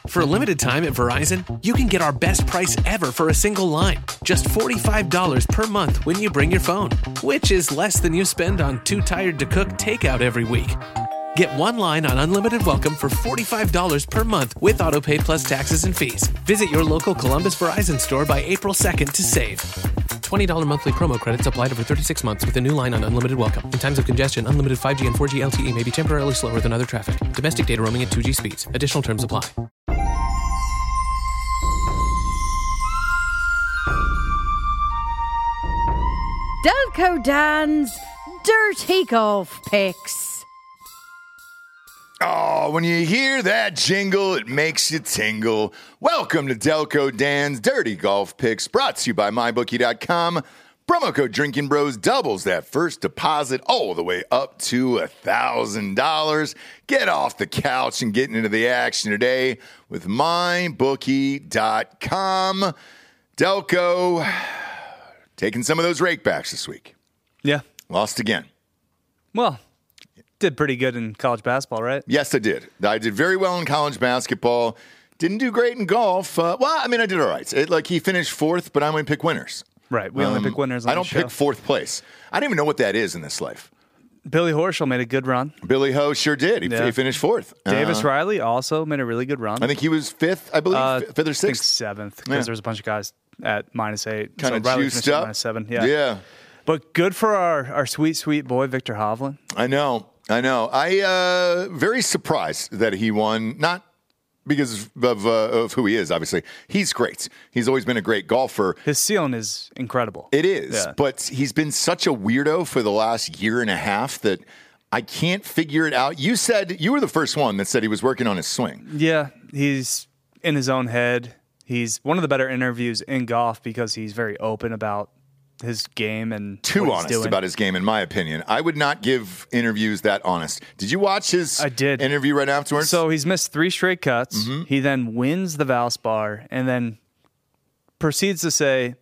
For a limited time at Verizon, you can get our best price ever for a single line. Just $45 per month when you bring your phone, which is less than you spend on Too Tired to Cook takeout every week. Get one line on Unlimited Welcome for $45 per month with AutoPay plus taxes and fees. Visit your local Columbus Verizon store by April 2nd to save. $20 monthly promo credits applied over 36 months with a new line on Unlimited Welcome. In times of congestion, unlimited 5G and 4G LTE may be temporarily slower than other traffic. Domestic data roaming at 2G speeds. Additional terms apply. Delco Dan's Dirty Golf Picks. Oh, when you hear that jingle, it makes you tingle. Welcome to Delco Dan's Dirty Golf Picks, brought to you by MyBookie.com. Promo code Drinking Bros doubles that first deposit all the way up to $1,000. Get off the couch and get into the action today with MyBookie.com. Delco taking some of those rakebacks this week. Yeah. Lost again. Well, did pretty good in college basketball, right? Yes, I did. I did very well in college basketball. Didn't do great in golf. I did all right. He finished fourth, but I only pick winners. Right. We only pick winners on I don't pick fourth place. I don't even know what that is in this life. Billy Horschel made a good run. Billy Ho sure did. He finished fourth. Davis Riley also made a really good run. I think he was fifth, I believe, fifth or sixth. I think seventh, because there's a bunch of guys at -8. Kind of Riley juiced up. -7. Yeah. But good for our sweet, sweet boy, Victor Hovland. I know. I very surprised that he won, not because of who he is, obviously. He's great. He's always been a great golfer. His ceiling is incredible. It is, but he's been such a weirdo for the last year and a half that I can't figure it out. You said, you were the first one that said he was working on his swing. Yeah, he's in his own head. He's one of the better interviews in golf because he's very open about his game and too honest about his game, in my opinion. I would not give interviews that honest. Did you watch his interview right afterwards? So he's missed 3 straight cuts. Mm-hmm. He then wins the Valspar and then proceeds to say,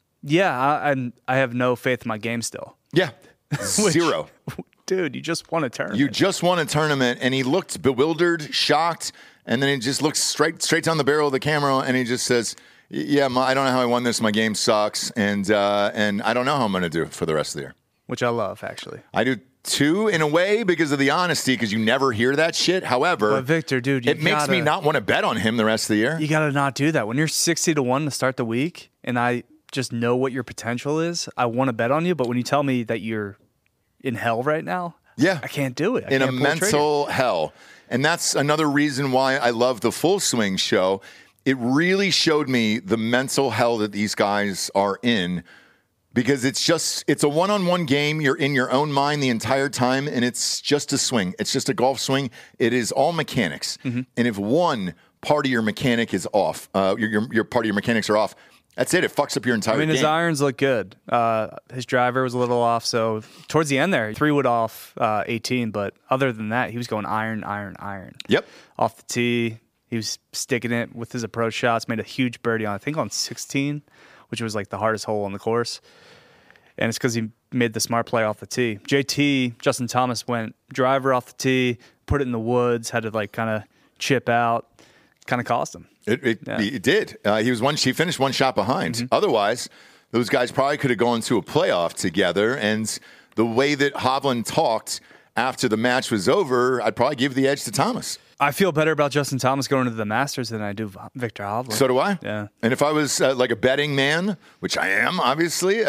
I have no faith in my game still. Yeah, zero. Dude, you just won a tournament. You just won a tournament, and he looked bewildered, shocked, and then he just looks straight down the barrel of the camera, and he just says, I don't know how I won this. My game sucks, and I don't know how I'm going to do it for the rest of the year. Which I love, actually. I do too, in a way, because of the honesty, because you never hear that shit. However, but Victor, dude, it makes me not want to bet on him the rest of the year. You got to not do that. When you're 60-1 to start the week, and I just know what your potential is, I want to bet on you. But when you tell me that you're in hell right now, I can't do it. In a mental hell. And that's another reason why I love the Full Swing show. It really showed me the mental hell that these guys are in, because it's a one-on-one game. You're in your own mind the entire time, and it's just a swing. It's just a golf swing. It is all mechanics. Mm-hmm. And if one part of your mechanic is off, your part of your mechanics are off, that's it. It fucks up your entire game. His irons look good. His driver was a little off, so towards the end there, 3-wood off 18, but other than that, he was going iron. Yep. Off the tee. He was sticking it with his approach shots, made a huge birdie on 16, which was like the hardest hole on the course. And it's because he made the smart play off the tee. JT, Justin Thomas, went driver off the tee, put it in the woods, had to kind of chip out, kind of cost him. It did. He finished one shot behind. Mm-hmm. Otherwise, those guys probably could have gone to a playoff together. And the way that Hovland talked after the match was over, I'd probably give the edge to Thomas. I feel better about Justin Thomas going into the Masters than I do Victor Hovland. So do I. Yeah. And if I was like a betting man, which I am, obviously,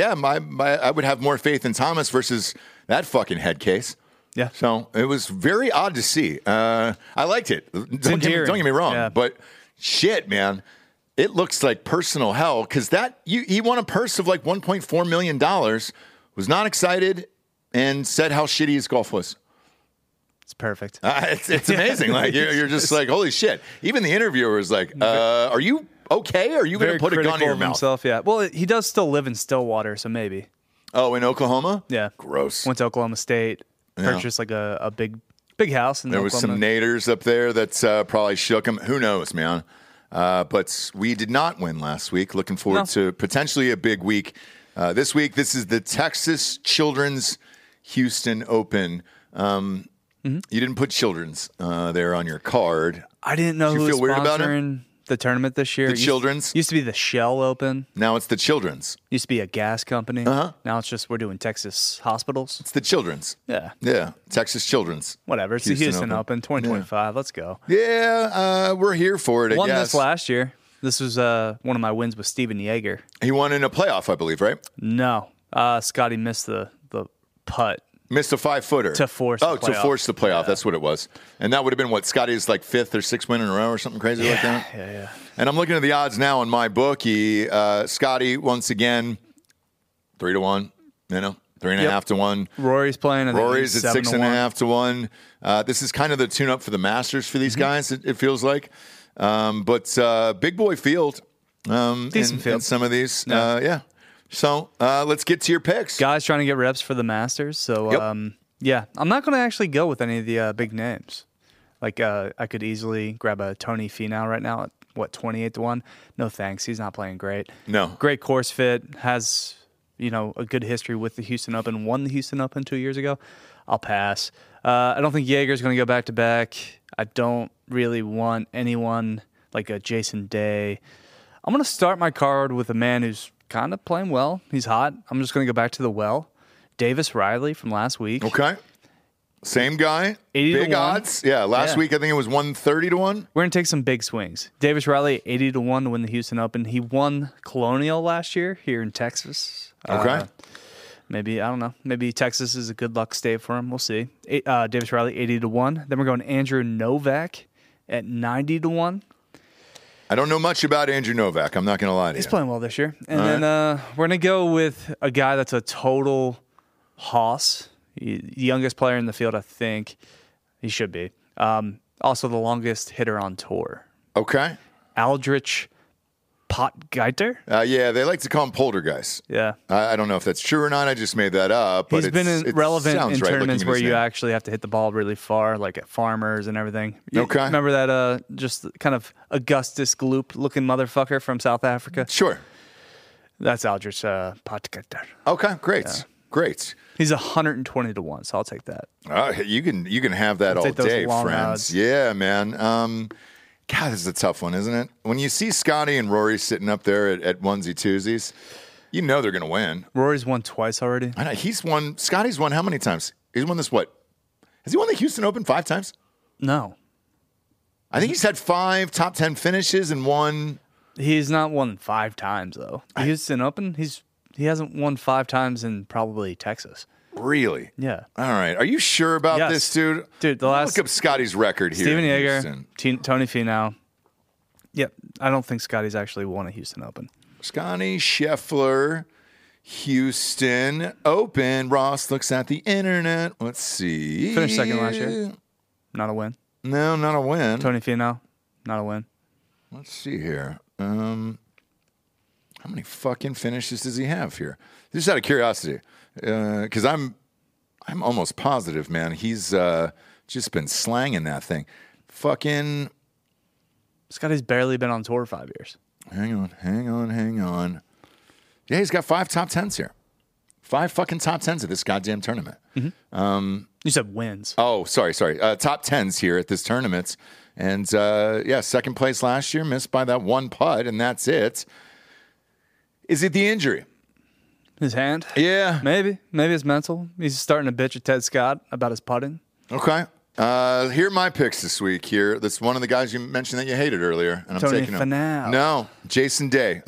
I would have more faith in Thomas versus that fucking head case. Yeah. So it was very odd to see. I liked it. Don't get me wrong, but shit, man, it looks like personal hell, because he won a purse of like $1.4 million, was not excited, and said how shitty his golf was. It's perfect. It's amazing. Like you're just like, holy shit. Even the interviewer was like, "Are you okay? Are you going to put a gun in your mouth?" Himself, yeah. Well, he does still live in Stillwater, so maybe. Oh, in Oklahoma? Yeah. Gross. Went to Oklahoma State, purchased like a big house. There was some naders up there that probably shook him. Who knows, man? But we did not win last week. Looking forward to potentially a big week this week. This is the Texas Children's Houston Open. You didn't put Children's there on your card. I didn't know Did you who feel was weird about it? sponsoring the tournament this year. The Children's? Used to be the Shell Open. Now it's the Children's. Used to be a gas company. Uh-huh. Now it's just we're doing Texas hospitals. It's the Children's. Yeah. Yeah, Texas Children's. Whatever. It's Houston the Houston Open. Open 2025. Let's go. Yeah, we're here for it, I Won guess. this last year. This was one of my wins with Steven Yeager. He won in a playoff, I believe, right? No. Scotty missed the putt. Missed a 5-footer. To force the to playoff. force the playoff. That's what it was. And that would have been what, Scotty's like 5th or 6th win in a row or something crazy like that? Yeah. And I'm looking at the odds now on my bookie. Scotty, once again, 3-1, 3.5 to 1. Rory's playing. I think Rory's he's at 7-1. 6.5 to 1. This is kind of the tune-up for the Masters for these guys, it feels like. But big boy field. Decent field. In some of these. Yeah. So let's get to your picks. Guys trying to get reps for the Masters. So, Yep. yeah, I'm not going to actually go with any of the big names. Like, I could easily grab a Tony Finau right now at, 28 to 1? No thanks. He's not playing great. No. Great course fit. Has, a good history with the Houston Open. Won the Houston Open 2 years ago. I'll pass. I don't think Yeager's going to go back-to-back. I don't really want anyone like a Jason Day. I'm going to start my card with a man who's kind of playing well. He's hot. I'm just going to go back to the well. Davis Riley from last week. Okay. Same guy. 80 to Big 1. odds. Yeah. Last week, I think it was 130 to 1. We're going to take some big swings. Davis Riley, 80 to 1 to win the Houston Open. He won Colonial last year here in Texas. Okay. Maybe, I don't know. Maybe Texas is a good luck state for him. We'll see. Davis Riley, 80 to 1. Then we're going Andrew Novak at 90 to 1. I don't know much about Andrew Novak. I'm not going to lie to He's you. playing well this year. And then we're going to go with a guy that's a total hoss. The youngest player in the field, I think. He should be. Also the longest hitter on tour. Okay. Aldrich Potgieter? Yeah, they like to call him poltergeist. Yeah. I don't know if that's true or not. I just made that up. But He's been relevant in sounds right tournaments looking at where his you name. actually have to hit the ball really far, like at Farmers and everything. Okay. Remember that just kind of Augustus Gloop-looking motherfucker from South Africa? Sure. That's Aldrich Potgieter. Okay, great. Great. He's 120 to 1, so I'll take that. You can have that all take those day, long friends. odds. Yeah, man. God, this is a tough one, isn't it? When you see Scotty and Rory sitting up there at onesie twosies, you know they're going to win. Rory's won twice already. I know he's won. Scotty's won how many times? He's won this what? Has he won the Houston Open 5 times? No. I think he's had 5 top 10 finishes and won. He's not won 5 times, though. The Houston Open, he hasn't won 5 times in probably Texas. Really? Yeah. All right. Are you sure about Yes. this, dude? Dude, the last- Look up Scotty's record here. Steven in Yeager, Houston. Tony Finau. Yep. I don't think Scotty's actually won a Houston Open. Scotty Scheffler, Houston Open. Ross looks at the internet. Let's see. Finished second last year. Not a win. No, not a win. Tony Finau, not a win. Let's see here. How many fucking finishes does he have here? Just out of curiosity, because I'm almost positive, man. He's just been slanging that thing. Fucking. Scotty's barely been on tour 5 years. Hang on. Yeah, he's got 5 top 10s here. 5 fucking top 10s at this goddamn tournament. You said wins. Oh, sorry. Top 10s here at this tournament. And, second place last year, missed by that one putt, and that's it. Is it the injury? His hand? Yeah. Maybe. Maybe it's mental. He's starting to bitch at Ted Scott about his putting. Okay. Here are my picks this week here. That's one of the guys you mentioned that you hated earlier, and I'm Tony taking him. Finau. No, Jason Day.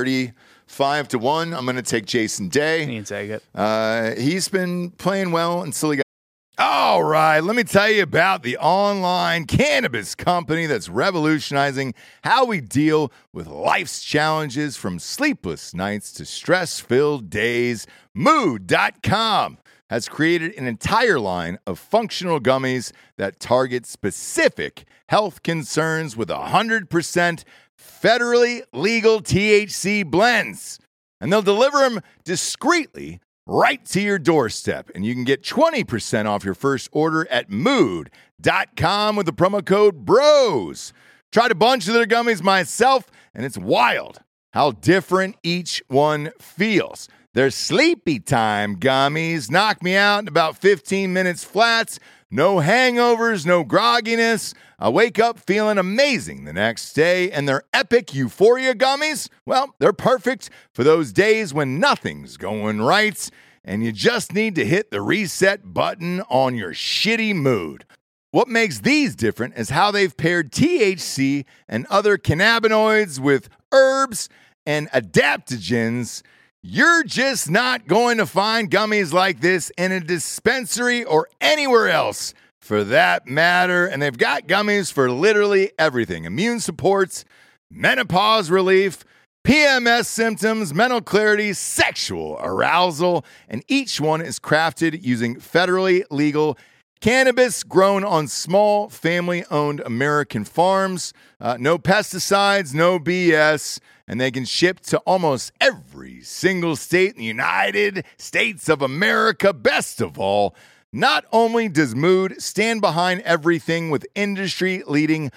35 to 1. I'm going to take Jason Day. He can take it. He's been playing well until he got. All right, let me tell you about the online cannabis company that's revolutionizing how we deal with life's challenges, from sleepless nights to stress-filled days. Mood.com has created an entire line of functional gummies that target specific health concerns with 100% federally legal THC blends. And they'll deliver them discreetly right to your doorstep. And you can get 20% off your first order at mood.com with the promo code BROS. Tried a bunch of their gummies myself, and it's wild how different each one feels. Their sleepy time gummies knock me out in about 15 minutes flats. No hangovers, no grogginess. I wake up feeling amazing the next day, and their Epic Euphoria gummies, well, they're perfect for those days when nothing's going right, and you just need to hit the reset button on your shitty mood. What makes these different is how they've paired THC and other cannabinoids with herbs and adaptogens. You're just not going to find gummies like this in a dispensary or anywhere else for that matter. And they've got gummies for literally everything: immune supports, menopause relief, PMS symptoms, mental clarity, sexual arousal. And each one is crafted using federally legal cannabis grown on small family-owned American farms. No pesticides, no BS. And they can ship to almost every single state in the United States of America. Best of all, not only does Mood stand behind everything with industry-leading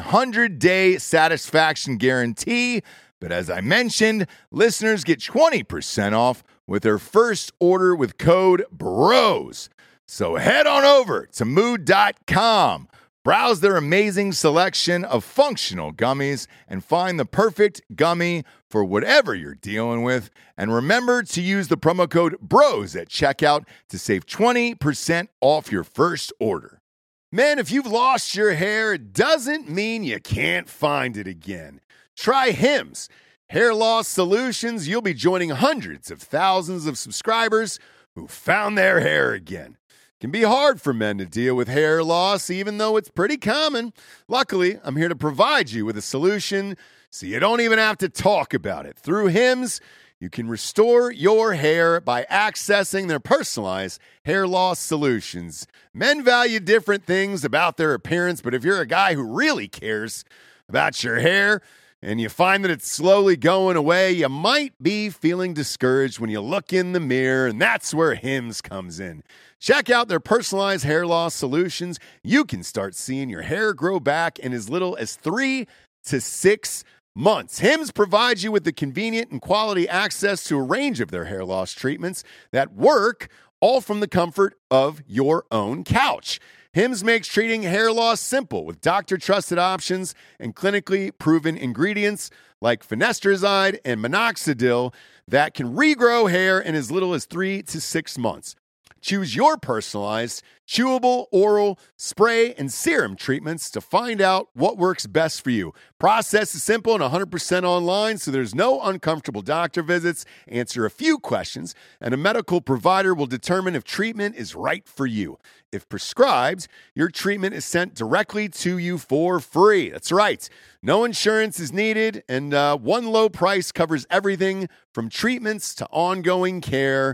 100-day satisfaction guarantee, but as I mentioned, listeners get 20% off with their first order with code BROS. So head on over to mood.com. Browse their amazing selection of functional gummies and find the perfect gummy for whatever you're dealing with. And remember to use the promo code BROS at checkout to save 20% off your first order. Man, if you've lost your hair, it doesn't mean you can't find it again. Try Hims Hair Loss Solutions. You'll be joining hundreds of thousands of subscribers who found their hair again. Can be hard for men to deal with hair loss, even though it's pretty common. Luckily, I'm here to provide you with a solution so you don't even have to talk about it. Through Hims, you can restore your hair by accessing their personalized hair loss solutions. Men value different things about their appearance, but if you're a guy who really cares about your hair and you find that it's slowly going away, you might be feeling discouraged when you look in the mirror, and that's where Hims comes in. Check out their personalized hair loss solutions. You can start seeing your hair grow back in as little as 3 to 6 months. Hims provides you with the convenient and quality access to a range of their hair loss treatments that work all from the comfort of your own couch. Hims makes treating hair loss simple with doctor-trusted options and clinically proven ingredients like finasteride and minoxidil that can regrow hair in as little as 3 to 6 months. Choose your personalized, chewable, oral, spray, and serum treatments to find out what works best for you. Process is simple and 100% online, so there's no uncomfortable doctor visits. Answer a few questions, and a medical provider will determine if treatment is right for you. If prescribed, your treatment is sent directly to you for free. That's right. No insurance is needed, and one low price covers everything from treatments to ongoing care.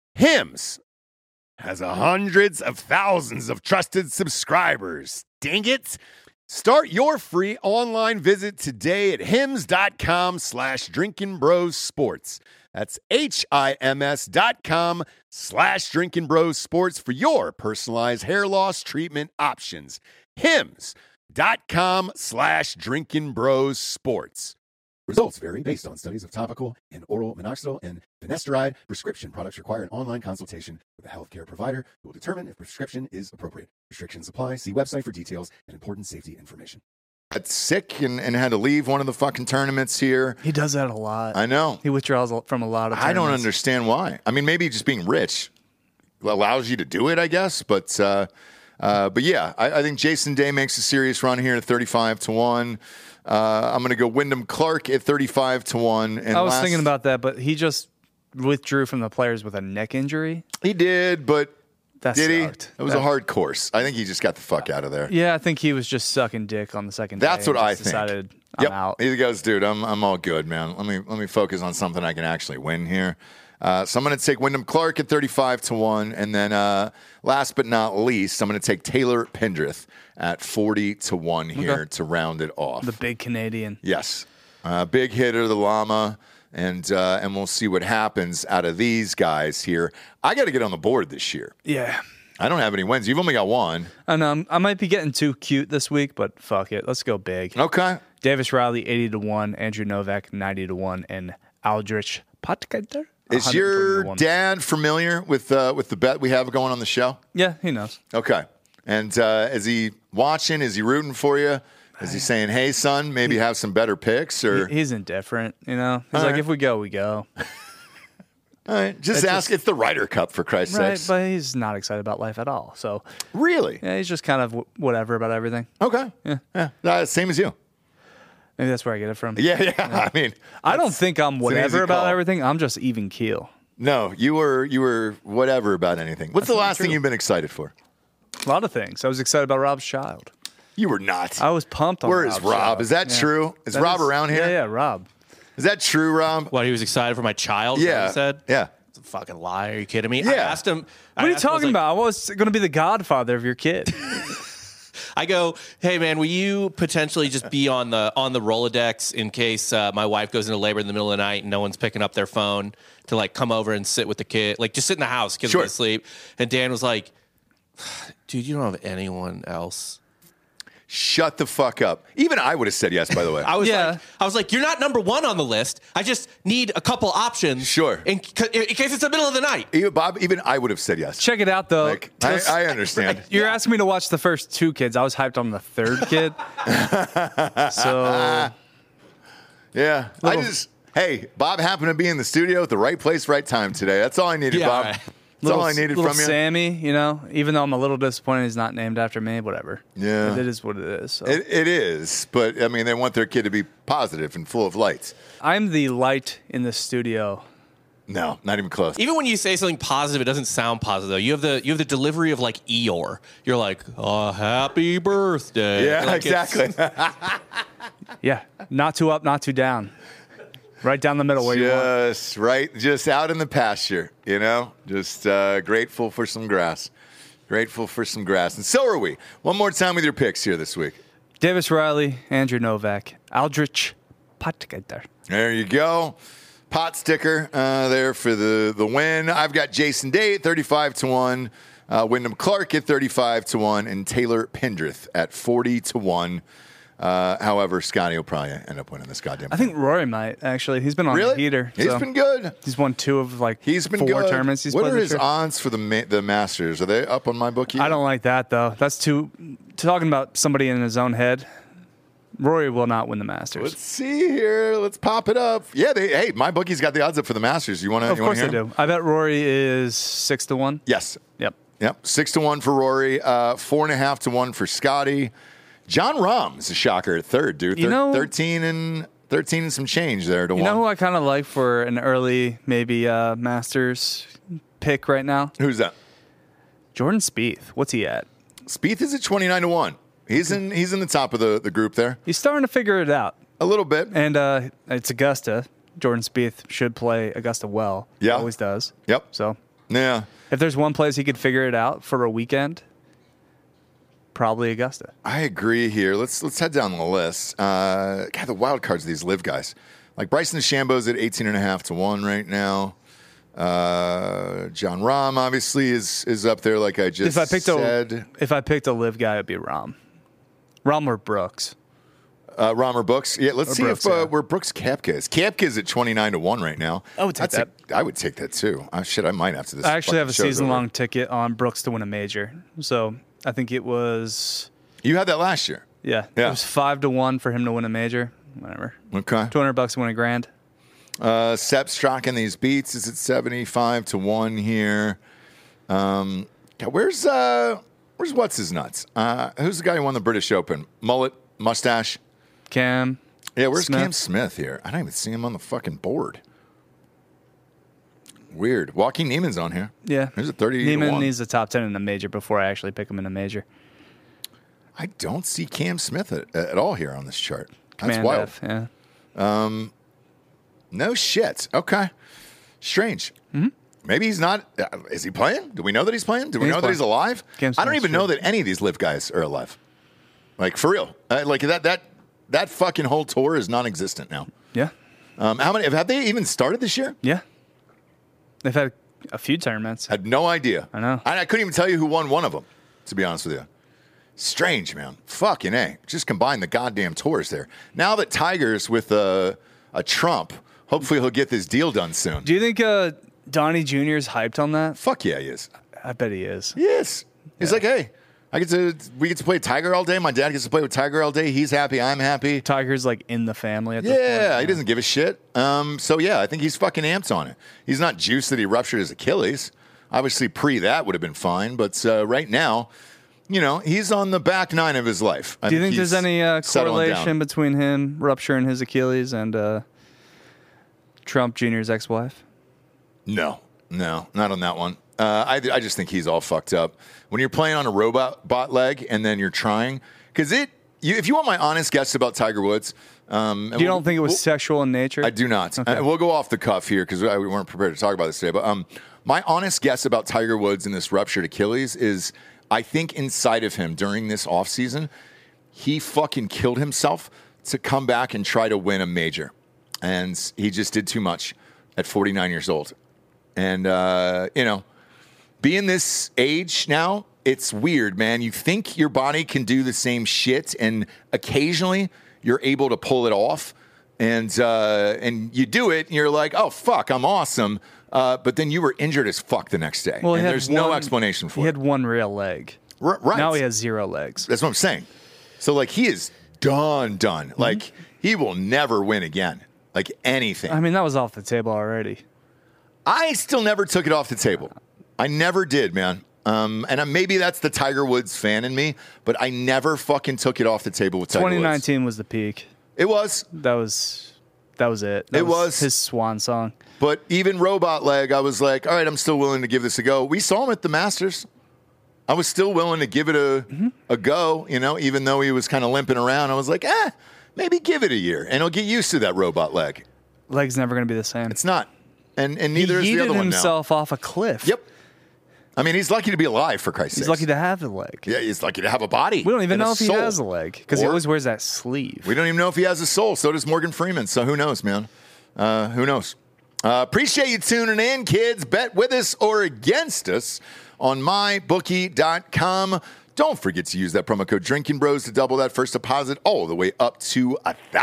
Hims has hundreds of thousands of trusted subscribers. Dang it. Start your free online visit today at hims.com/drinkingbrosports. That's HIMS.com/drinkingbrosports for your personalized hair loss treatment options. HIMS.com/drinkingbrosports. Results vary based on studies of topical and oral minoxidil and finasteride. Prescription products require an online consultation with a healthcare provider who will determine if prescription is appropriate. Restrictions apply. See website for details and important safety information. Got sick and had to leave one of the fucking tournaments here. He does that a lot. I know. He withdraws from a lot of tournaments. I don't understand why. I mean, maybe just being rich allows you to do it, I guess. But yeah, I think Jason Day makes a serious run here at 35-1. I'm going to go Wyndham Clark at 35-1. And I was thinking about that, but he just withdrew from the players with a neck injury. He did, but that did sucked. He? It was a hard course. I think he just got the fuck out of there. Yeah, I think he was just sucking dick on the second day. That's what I think. Decided, I'm out. He goes, dude, I'm all good, man. Let me focus on something I can actually win here. So I'm going to take Wyndham Clark at 35-1, and then last but not least, I'm going to take Taylor Pendrith at 40-1 here to round it off. The big Canadian. Yes, big hitter, the llama, and we'll see what happens out of these guys here. I got to get on the board this year. Yeah. I don't have any wins. You've only got one. I know. I might be getting too cute this week, but fuck it. Let's go big. Okay. Davis Riley, 80-1. Andrew Novak, 90-1. And Aldrich Potkater. Is your dad familiar with the bet we have going on the show? Yeah, he knows. Okay. And is he watching? Is he rooting for you? Is he saying, hey, son, maybe have some better picks? Or He's indifferent, you know? He's All like, right. if we go, we go. All right, just ask. It's the Ryder Cup, for Christ's Right, sakes. but he's not excited about life at all. So, Really? yeah, he's just kind of whatever about everything. Okay. Yeah. Same as you. Maybe that's where I get it from. Yeah. I mean, I don't think I'm an easy whatever about call. everything. I'm just even keel. no, you were whatever about anything. What's the not last thing true. you've been excited for? A lot of things. I was excited about Rob's child. You were not. I was pumped on Where Rob's is Rob? child. Is that Yeah. true? Is That Rob around here? Yeah, Rob. Is that true, Rob? What, he was excited for my child? Is that what Yeah. he said? Yeah. It's a fucking lie. Are you kidding me? Yeah. I asked him. What are you talking about? I was going to be the godfather of your kid. I go, hey man, will you potentially just be on the Rolodex in case my wife goes into labor in the middle of the night and no one's picking up their phone to like come over and sit with the kid, like just sit in the house, kids Sure. asleep. And Dan was like, dude, you don't have anyone else. Shut the fuck up. Even I would have said yes, by the way. I was like, you're not number one on the list. I just need a couple options. Sure. In case it's the middle of the night. Bob, even I would have said yes. Check it out, though. Like, I understand. You're asking me to watch the first two kids. I was hyped on the third kid. So, Yeah. Hey, Bob happened to be in the studio at the right place, right time today. That's all I needed, Yeah, Bob. right. That's all I needed little from you. Sammy, you know, even though I'm a little disappointed he's not named after me, whatever. Yeah. But it is what it is. So. It is, but I mean, they want their kid to be positive and full of lights. I'm the light in the studio. No, not even close. Even when you say something positive, it doesn't sound positive though. You have the delivery of like Eeyore. You're like, oh, happy birthday. Yeah, Like, it's- exactly. Yeah. Not too up, not too down. Right down the middle where you want. Just right, just out in the pasture, you know? Just grateful for some grass. Grateful for some grass. And so are we. One more time with your picks here this week. Davis Riley, Andrew Novak, Aldrich Potgieter. There you go. Pot sticker there for the win. I've got Jason Day at 35-1, Wyndham Clark at 35-1, and Taylor Pendrith at 40-1. However, Scotty will probably end up winning this goddamn I think Rory might, actually. He's been on Really? the heater. He's so been good. He's won two of He's been 4 good. tournaments he's what played are this his year. odds for the Masters? Are they up on my bookie? I don't like that, though. That's too... Talking about somebody in his own head, Rory will not win the Masters. Let's see here. Let's pop it up. Yeah, hey, my bookie's got the odds up for the Masters. You want to? Of course I do. I bet Rory is 6-1. Yes. Yep. 6-1 for Rory. 4.5-1 for Scotty. John Rahm is a shocker at third, dude. You know- 13 and some change there to You one. know who I kind of like for an early, maybe Masters pick right now? Who's that? Jordan Spieth. What's he at? Spieth is at 29-1. He's in the top of the group there. He's starting to figure it out. A little bit. And it's Augusta. Jordan Spieth should play Augusta well. He Yeah. always does. Yep. So Yeah. if there's one place he could figure it out for a weekend, probably Augusta. I agree here. Let's head down the list. God, the wild cards of these live guys. Like Bryson DeChambeau's at 18.5-1 right now. John Rahm obviously is up there, like I just said. If I picked a live guy, it'd be Rahm. Rahm or Brooks. Rahm or Brooks. Yeah, let's Or see Brooks, if yeah. where Brooks Koepka is. Koepka's at 29-1 right now. I would take that. I would take that too. I might after this. I actually have a fucking show's season-long over. ticket on Brooks to win a major. So I think it was, You had that last year. yeah. Yeah. It was 5-1 for him to win a major. Whatever. Okay. $200 to win a grand. Sepp Strzok in these beats is at 75-1 here. God, where's what's his nuts? Who's the guy who won the British Open? Mullet, mustache. Cam. Yeah, where's Smith. Cam Smith here? I don't even see him on the fucking board. Weird. Joaquin Neiman's on here. Yeah. He's at 30-1. Neiman needs the top 10 in a major before I actually pick him in a major. I don't see Cam Smith at all here on this chart. That's Command wild. F, yeah. No shit. Okay. Strange. Mm-hmm. Maybe he's not. Is he playing? Do we know that he's playing? Do we He's know that he's playing. alive? Cam I don't Smith's even know true. that any of these live guys are alive. Like, for real. Like, that fucking whole tour is non-existent now. Yeah. How many? Have they even started this year? Yeah. They've had a few tournaments. Had no idea. I know. I couldn't even tell you who won one of them, to be honest with you. Strange, man. Fucking A. Just combine the goddamn tours there. Now that Tiger's with a Trump, hopefully he'll get this deal done soon. Do you think Donnie Jr. is hyped on that? Fuck yeah, he is. I bet he is. Yes. He's like, hey, We get to play Tiger all day. My dad gets to play with Tiger all day. He's happy. I'm happy. Tiger's like in the family at this point. Yeah, he doesn't give a shit. So yeah, I think he's fucking amped on it. He's not juiced that he ruptured his Achilles. Obviously, pre that would have been fine, but right now, he's on the back nine of his life. Do you think there's any correlation between him rupturing his Achilles and Trump Jr.'s ex-wife? No, not on that one. I just think he's all fucked up. When you're playing on a robot leg and then you're trying, because if you want my honest guess about Tiger Woods, you don't think it was sexual in nature? I do not. Okay. We'll go off the cuff here because we weren't prepared to talk about this today. But my honest guess about Tiger Woods and this ruptured Achilles is, I think inside of him during this offseason, he fucking killed himself to come back and try to win a major, and he just did too much at 49 years old, and being this age now, it's weird, man. You think your body can do the same shit, and occasionally you're able to pull it off, and you do it, and you're like, oh, fuck, I'm awesome. But then you were injured as fuck the next day, and there's no explanation for it. He had one real leg. Right. Now he has 0 legs. That's what I'm saying. So, he is done. Mm-hmm. He will never win again, anything. I mean, that was off the table already. I still never took it off the table. I never did, man. And maybe that's the Tiger Woods fan in me, but I never fucking took it off the table with Tiger Woods. 2019 was the peak. It was. That was it. That was his swan song. But even robot leg, I was like, all right, I'm still willing to give this a go. We saw him at the Masters. I was still willing to give it a go, even though he was kind of limping around. I was like, maybe give it a year, and he'll get used to that robot leg. Leg's never going to be the same. It's not. And neither is the other one now. He yeeted himself off a cliff. Yep. I mean, he's lucky to be alive, for Christ's sake. He's lucky to have the leg. Yeah, he's lucky to have a body. We don't even know if he has a leg, because he always wears that sleeve. We don't even know if he has a soul. So does Morgan Freeman. So who knows, man? Who knows? Appreciate you tuning in, kids. Bet with us or against us on mybookie.com. Don't forget to use that promo code Drinking Bros to double that first deposit all the way up to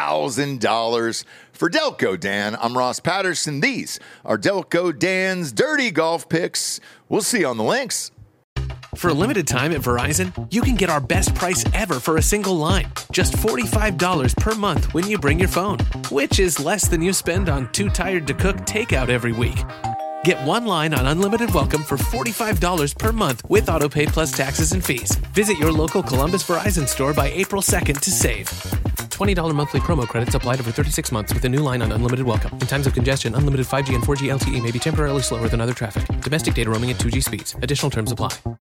$1,000. For Delco Dan, I'm Ross Patterson. These are Delco Dan's Dirty Golf Picks. We'll see you on the links. For a limited time at Verizon, you can get our best price ever for a single line. Just $45 per month when you bring your phone, which is less than you spend on Too Tired to Cook takeout every week. Get one line on Unlimited Welcome for $45 per month with AutoPay plus taxes and fees. Visit your local Columbus Verizon store by April 2nd to save. $20 monthly promo credits applied over 36 months with a new line on Unlimited Welcome. In times of congestion, unlimited 5G and 4G LTE may be temporarily slower than other traffic. Domestic data roaming at 2G speeds. Additional terms apply.